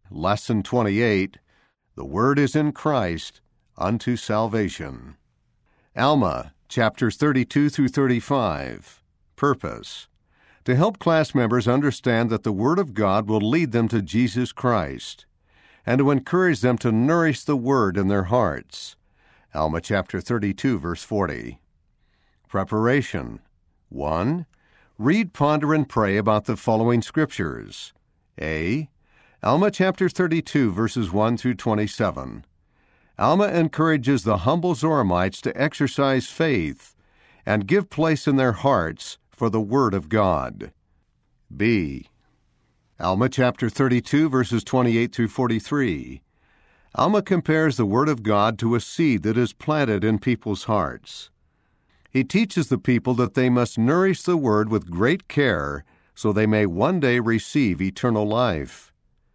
Lesson 28, The Word is in Christ unto salvation. Alma, chapters 32 through 35. Purpose: to help class members understand that the Word of God will lead them to Jesus Christ, and to encourage them to nourish the Word in their hearts. Alma chapter 32, verse 40. Preparation: 1. Read, ponder, and pray about the following scriptures. A. Alma chapter 32, verses 1 through 27. Alma encourages the humble Zoramites to exercise faith and give place in their hearts for the Word of God. B. Alma chapter 32, verses 28 through 43. Alma compares the Word of God to a seed that is planted in people's hearts. He teaches the people that they must nourish the Word with great care so they may one day receive eternal life.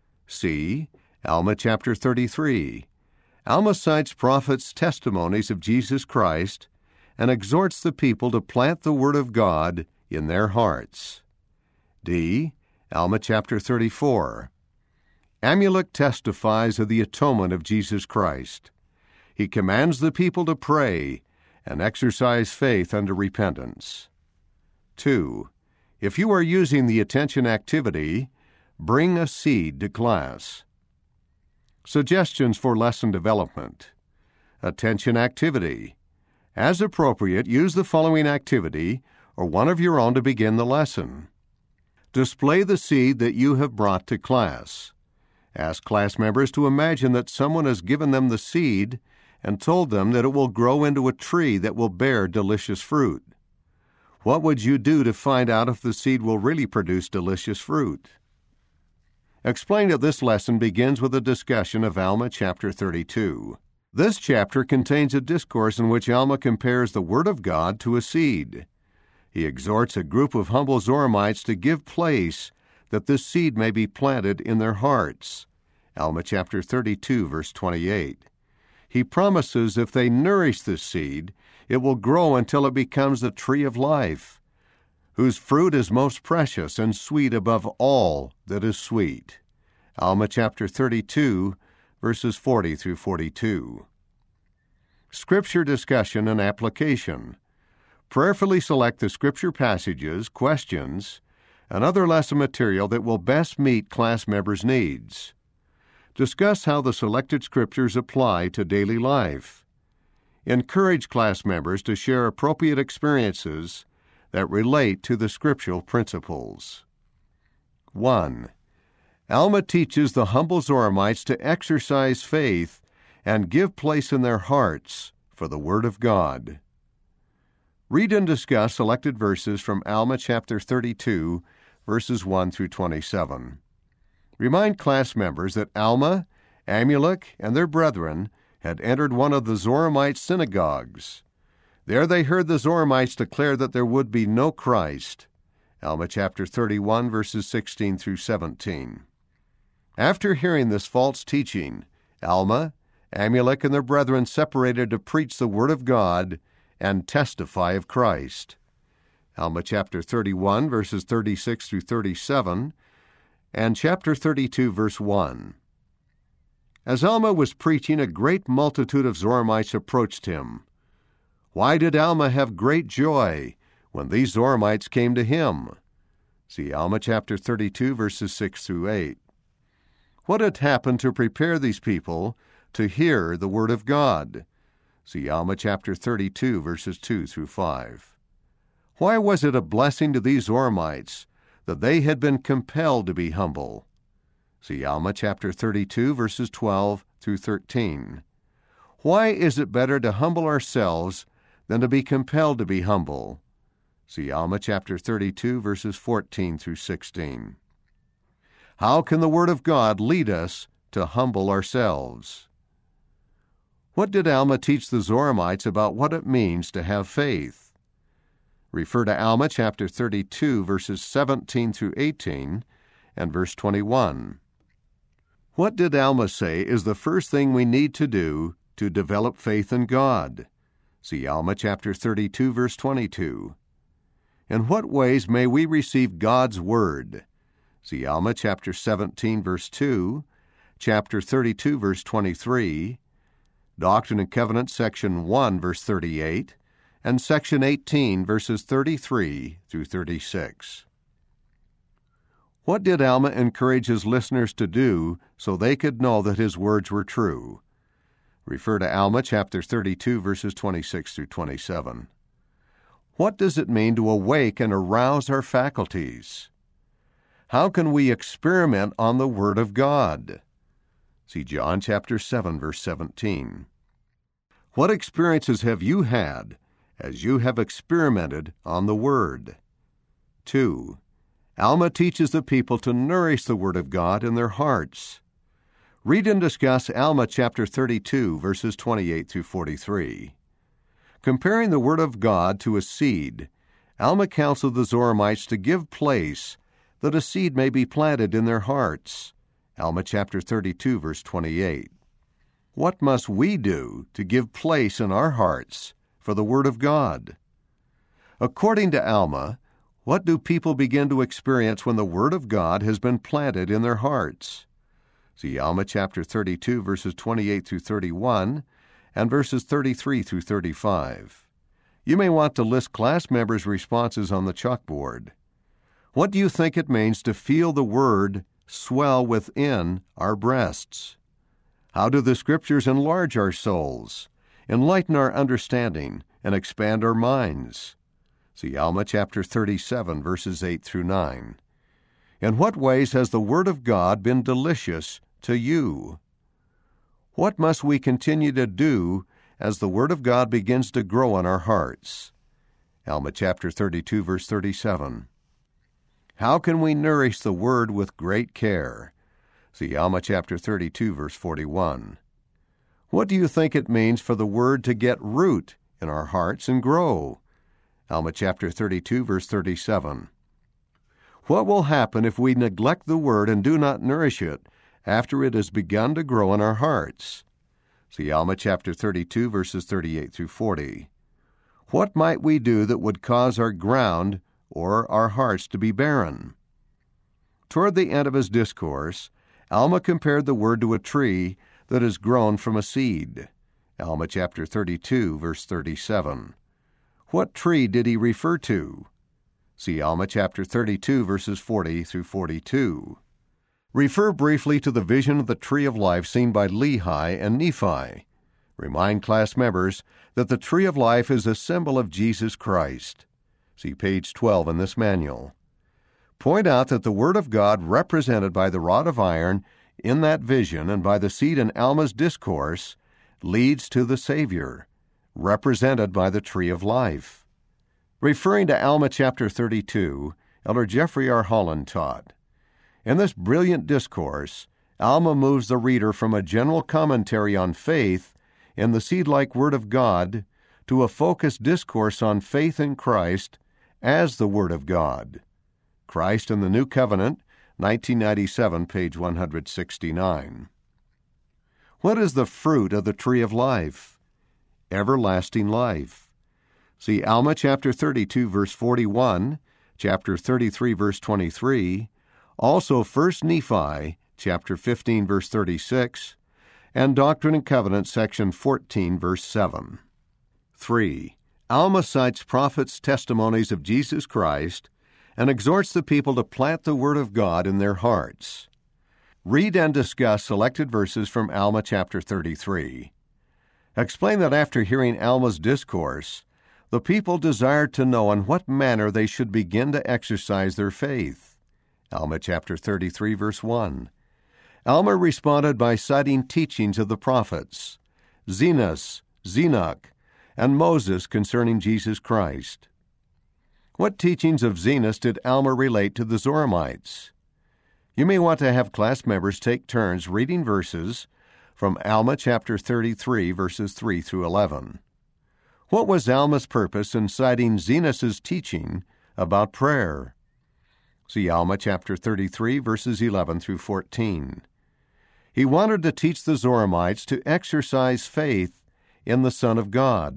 C. Alma chapter 33. Alma cites prophets' testimonies of Jesus Christ and exhorts the people to plant the Word of God in their hearts. D. Alma chapter 34. Amulek testifies of the atonement of Jesus Christ. He commands the people to pray and exercise faith unto repentance. 2. If you are using the attention activity, bring a seed to class. Suggestions for lesson development. Attention activity. As appropriate, use the following activity or one of your own to begin the lesson. Display the seed that you have brought to class. Ask class members to imagine that someone has given them the seed and told them that it will grow into a tree that will bear delicious fruit. What would you do to find out if the seed will really produce delicious fruit? Explain that this lesson begins with a discussion of Alma chapter 32. This chapter contains a discourse in which Alma compares the Word of God to a seed. He exhorts a group of humble Zoramites to give place that this seed may be planted in their hearts. Alma chapter 32, verse 28. He promises if they nourish this seed, it will grow until it becomes the tree of life, whose fruit is most precious and sweet above all that is sweet. Alma chapter 32, verses 40 through 42. Scripture discussion and application. Prayerfully select the scripture passages, questions, and other lesson material that will best meet class members' needs. Discuss how the selected scriptures apply to daily life. Encourage class members to share appropriate experiences that relate to the scriptural principles. 1. Alma teaches the humble Zoramites to exercise faith and give place in their hearts for the Word of God. Read and discuss selected verses from Alma chapter 32, verses 1 through 27. Remind class members that Alma, Amulek, and their brethren had entered one of the Zoramite synagogues. There they heard the Zoramites declare that there would be no Christ. Alma chapter 31, verses 16 through 17. After hearing this false teaching, Alma, Amulek, and their brethren separated to preach the Word of God and testify of Christ. Alma chapter 31, verses 36 through 37, and chapter 32, verse 1. As Alma was preaching, a great multitude of Zoramites approached him. Why did Alma have great joy when these Zoramites came to him? See Alma chapter 32, verses 6 through 8. What had happened to prepare these people to hear the Word of God? See Alma chapter 32, verses 2 through 5. Why was it a blessing to these Zoramites that they had been compelled to be humble? See Alma chapter 32, verses 12 through 13. Why is it better to humble ourselves than to be compelled to be humble? See Alma chapter 32, verses 14 through 16. How can the Word of God lead us to humble ourselves? What did Alma teach the Zoramites about what it means to have faith? Refer to Alma chapter 32, verses 17 through 18, and verse 21. What did Alma say is the first thing we need to do to develop faith in God? See Alma chapter 32, verse 22. In what ways may we receive God's Word? See Alma chapter 17, verse 2, chapter 32, verse 23, Doctrine and Covenants, section 1, verse 38, and section 18, verses 33 through 36. What did Alma encourage his listeners to do so they could know that his words were true? Refer to Alma chapter 32, verses 26 through 27. What does it mean to awake and arouse our faculties? How can we experiment on the Word of God? See John chapter 7, verse 17. What experiences have you had as you have experimented on the Word? 2. Alma teaches the people to nourish the Word of God in their hearts. Read and discuss Alma chapter 32, verses 28 through 43. Comparing the Word of God to a seed, Alma counseled the Zoramites to give place that a seed may be planted in their hearts. Alma chapter 32, verse 28. What must we do to give place in our hearts for the Word of God? According to Alma, what do people begin to experience when the Word of God has been planted in their hearts? See Alma chapter 32, verses 28 through 31, and verses 33 through 35. You may want to list class members' responses on the chalkboard. What do you think it means to feel the Word swell within our breasts? How do the Scriptures enlarge our souls, enlighten our understanding, and expand our minds? See Alma chapter 37, verses 8 through 9. In what ways has the Word of God been delicious to you? What must we continue to do as the Word of God begins to grow in our hearts? Alma chapter 32, verse 37. How can we nourish the Word with great care? See Alma chapter 32, verse 41. What do you think it means for the Word to get root in our hearts and grow? Alma chapter 32, verse 37. What will happen if we neglect the Word and do not nourish it after it has begun to grow in our hearts? See Alma chapter 32, verses 38 through 40. What might we do that would cause our ground or our hearts to be barren? Toward the end of his discourse, Alma compared the Word to a tree that has grown from a seed. Alma chapter 32, verse 37. What tree did he refer to? See Alma chapter 32, verses 40 through 42. Refer briefly to the vision of the tree of life seen by Lehi and Nephi. Remind class members that the tree of life is a symbol of Jesus Christ. See page 12 in this manual. Point out that the Word of God represented by the rod of iron in that vision and by the seed in Alma's discourse leads to the Savior, represented by the tree of life. Referring to Alma chapter 32, Elder Jeffrey R. Holland taught, in this brilliant discourse, Alma moves the reader from a general commentary on faith in the seed-like Word of God to a focused discourse on faith in Christ as the Word of God. Christ in the New Covenant, 1997, page 169. What is the fruit of the tree of life? Everlasting life. See Alma chapter 32, verse 41, chapter 33, verse 23, also 1 Nephi, chapter 15, verse 36, and Doctrine and Covenants, section 14, verse 7. 3. Alma cites prophets' testimonies of Jesus Christ and exhorts the people to plant the Word of God in their hearts. Read and discuss selected verses from Alma chapter 33. Explain that after hearing Alma's discourse, the people desired to know in what manner they should begin to exercise their faith. Alma chapter 33, verse 1. Alma responded by citing teachings of the prophets, Zenos, Zenoch, and Moses concerning Jesus Christ. What teachings of Zenos did Alma relate to the Zoramites? You may want to have class members take turns reading verses from Alma chapter 33, verses 3 through 11. What was Alma's purpose in citing Zenos' teaching about prayer? See Alma chapter 33, verses 11 through 14. He wanted to teach the Zoramites to exercise faith in the Son of God.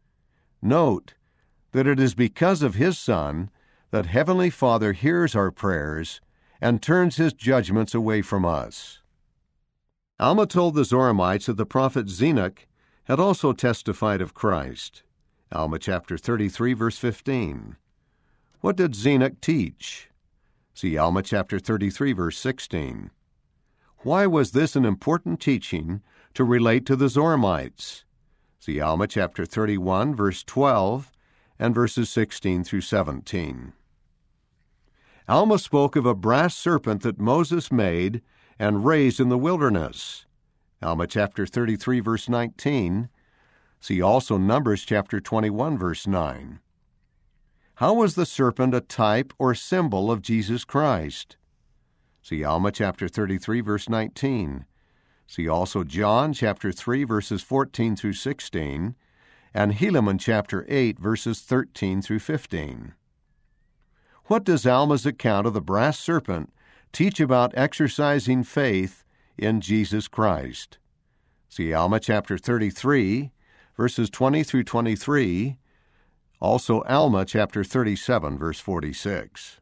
Note that it is because of His Son that Heavenly Father hears our prayers and turns His judgments away from us. Alma told the Zoramites that the prophet Zenock had also testified of Christ. Alma chapter 33, verse 15. What did Zenock teach? See Alma chapter 33, verse 16. Why was this an important teaching to relate to the Zoramites? See Alma chapter 31, verse 12, and verses 16 through 17. Alma spoke of a brass serpent that Moses made and raised in the wilderness. Alma chapter 33, verse 19. See also Numbers chapter 21, verse 9. How was the serpent a type or symbol of Jesus Christ? See Alma chapter 33, verse 19. See also John chapter 3, verses 14 through 16, and Helaman chapter 8, verses 13 through 15. What does Alma's account of the brass serpent teach about exercising faith in Jesus Christ? See Alma chapter 33, verses 20 through 23, also Alma chapter 37, verse 46.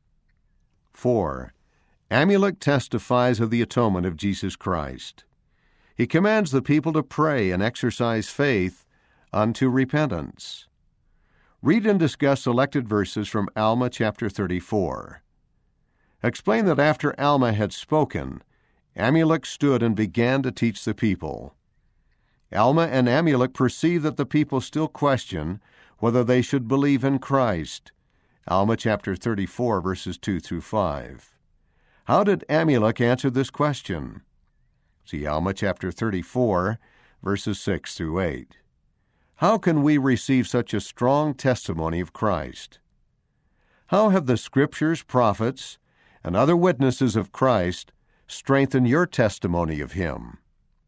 4. Amulek testifies of the atonement of Jesus Christ. He commands the people to pray and exercise faith unto repentance. Read and discuss selected verses from Alma chapter 34. Explain that after Alma had spoken, Amulek stood and began to teach the people. Alma and Amulek perceive that the people still question whether they should believe in Christ. Alma chapter 34, verses 2 through 5. How did Amulek answer this question? See Alma chapter 34, verses 6 through 8. How can we receive such a strong testimony of Christ? How have the Scriptures, prophets, and other witnesses of Christ strengthened your testimony of Him?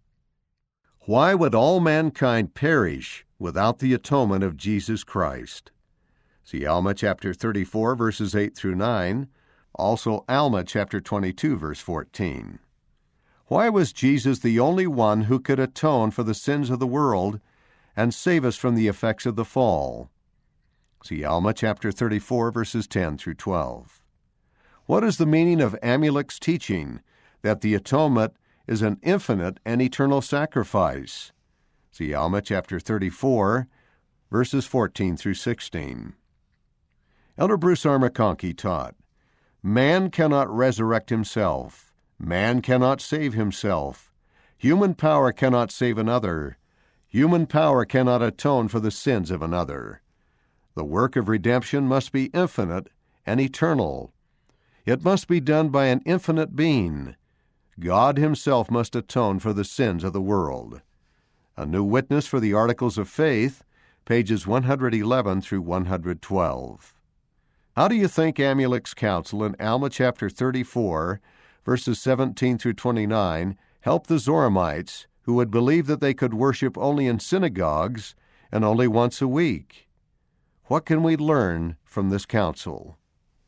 Why would all mankind perish without the atonement of Jesus Christ? See Alma chapter 34, verses 8 through 9, also Alma chapter 22, verse 14. Why was Jesus the only one who could atone for the sins of the world and save us from the effects of the fall? See Alma chapter 34, verses 10 through 12. What is the meaning of Amulek's teaching that the atonement is an infinite and eternal sacrifice? See Alma chapter 34, verses 14 through 16. Elder Bruce R. McConkie taught, "Man cannot resurrect himself. Man cannot save himself. Human power cannot save another. Human power cannot atone for the sins of another. The work of redemption must be infinite and eternal. It must be done by an infinite being. God Himself must atone for the sins of the world." A New Witness for the Articles of Faith, pages 111 through 112. How do you think Amulek's counsel in Alma chapter 34, verses 17 through 29, helped the Zoramites who would believe that they could worship only in synagogues and only once a week? What can we learn from this counsel?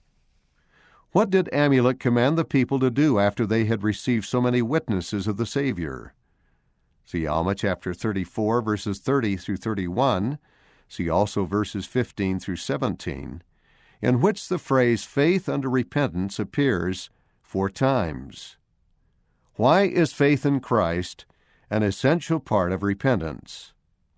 What did Amulek command the people to do after they had received so many witnesses of the Savior? See Alma chapter 34, verses 30 through 31. See also verses 15 through 17, in which the phrase faith unto repentance appears 4 times. Why is faith in Christ an essential part of repentance?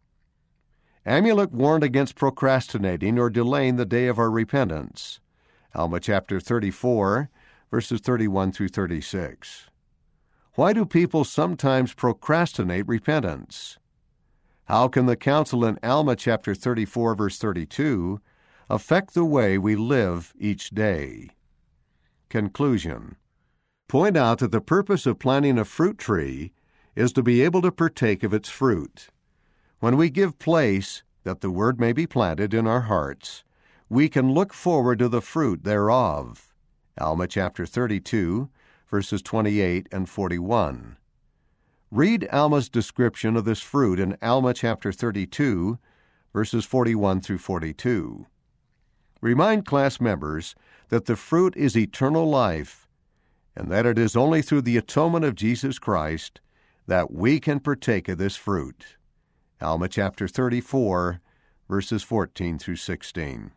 Amulek warned against procrastinating or delaying the day of our repentance. Alma chapter 34, verses 31 through 36. Why do people sometimes procrastinate repentance? How can the counsel in Alma chapter 34, verse 32, affect the way we live each day? Conclusion. Point out that the purpose of planting a fruit tree is to be able to partake of its fruit. When we give place that the Word may be planted in our hearts, we can look forward to the fruit thereof. Alma chapter 32, verses 28 and 41. Read Alma's description of this fruit in Alma chapter 32, verses 41 through 42. Remind class members that the fruit is eternal life, and that it is only through the atonement of Jesus Christ that we can partake of this fruit. Alma chapter 34, verses 14 through 16.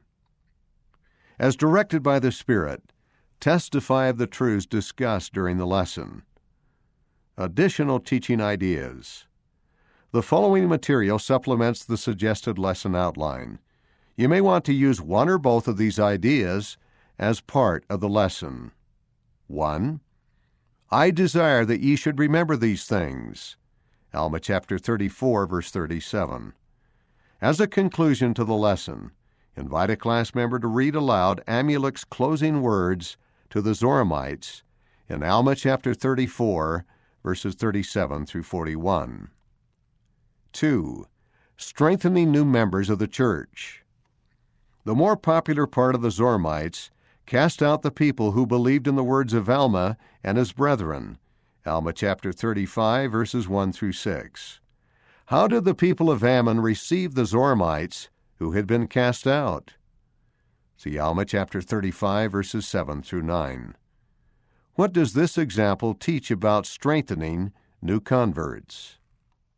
As directed by the Spirit, testify of the truths discussed during the lesson. Additional teaching ideas. The following material supplements the suggested lesson outline. You may want to use one or both of these ideas as part of the lesson. 1. I desire that ye should remember these things. Alma chapter 34, verse 37. As a conclusion to the lesson, invite a class member to read aloud Amulek's closing words to the Zoramites in Alma chapter 34, verses 37 through 41. 2. Strengthening new members of the church. The more popular part of the Zoramites cast out the people who believed in the words of Alma and his brethren. Alma chapter 35, verses 1 through 6. How did the people of Ammon receive the Zoramites who had been cast out? See Alma chapter 35, verses 7 through 9. What does this example teach about strengthening new converts?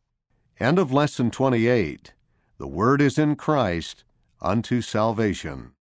End of Lesson 28. The Word is in Christ unto salvation.